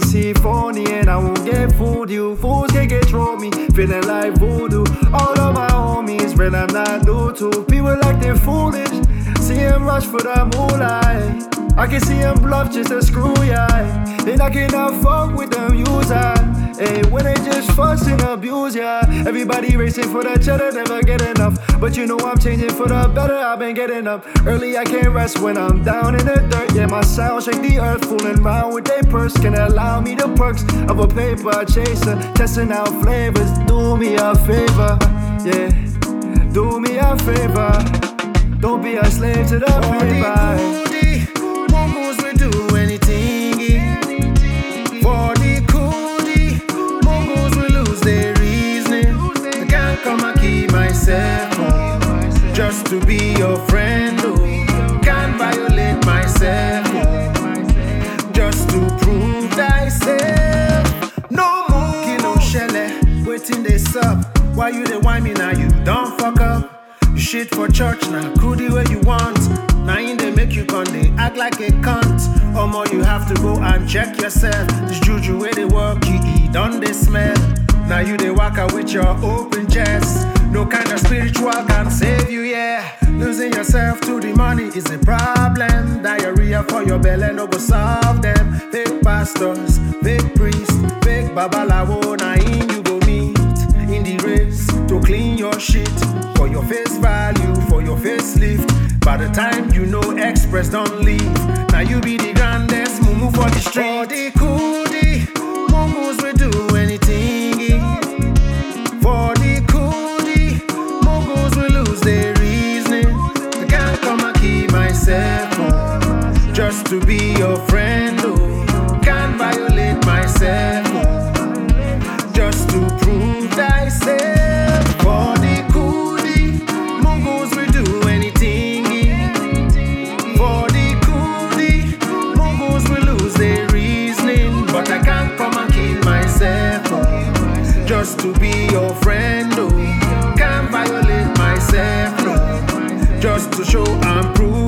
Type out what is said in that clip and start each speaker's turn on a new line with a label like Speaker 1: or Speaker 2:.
Speaker 1: see phony and I won't get fooled. You fools can control me, feeling like voodoo. All of my homies, real I'm not new to. People like they're foolish, see him rush for the moonlight. I can see him bluff just to screw ya. And I cannot fuck with them user. Hey, when they just fuss and abuse ya. Everybody racing for the cheddar, never get enough. But you know I'm changing for the better, I've been getting up early, I can't rest when I'm down in the dirt. Yeah, my sound shake the earth, fooling around with they purse. Can allow me the perks of a paper chaser, testing out flavors. Do me a favor, yeah, do me a favor. Don't be a slave to the flavor.
Speaker 2: Mongols will do anything, for the coolie. Mongols will lose their reasoning. I can't come and keep myself home, just to be your friend. Oh, can't violate myself, oh, just to prove thyself. No more kilo shelle, waiting this up. Why you dey whine me now? You don't fuck up. You shit for church now, coolie where you want. Now in they make you con they act like a cunt. Or more you have to go and check yourself. This juju where they work, you eat, don't they smell? Now you they walk out with your open chest. No kind of spiritual can save you, yeah. Losing yourself to the money is a problem. Diarrhea for your belly, no go solve them. Fake pastors, fake priests, fake babalawo. Now in you go meet in the race to clean your shit. For your face value, for your facelift. By the time you know Express don't leave, now you be the grandest mumu for the street. For the coolie, Mongols will do anything. For the coolie, Mongols will lose their reasoning. I can't come and keep myself home, just to be your friend. Oh, can't violate myself, oh, just to prove thyself. For the coolie, Mongols will do anything. For the coolie, Mongols will lose their reasoning. But I can't come and kill myself, oh, just to be your friend. Oh, can't violate myself, no, just to show and prove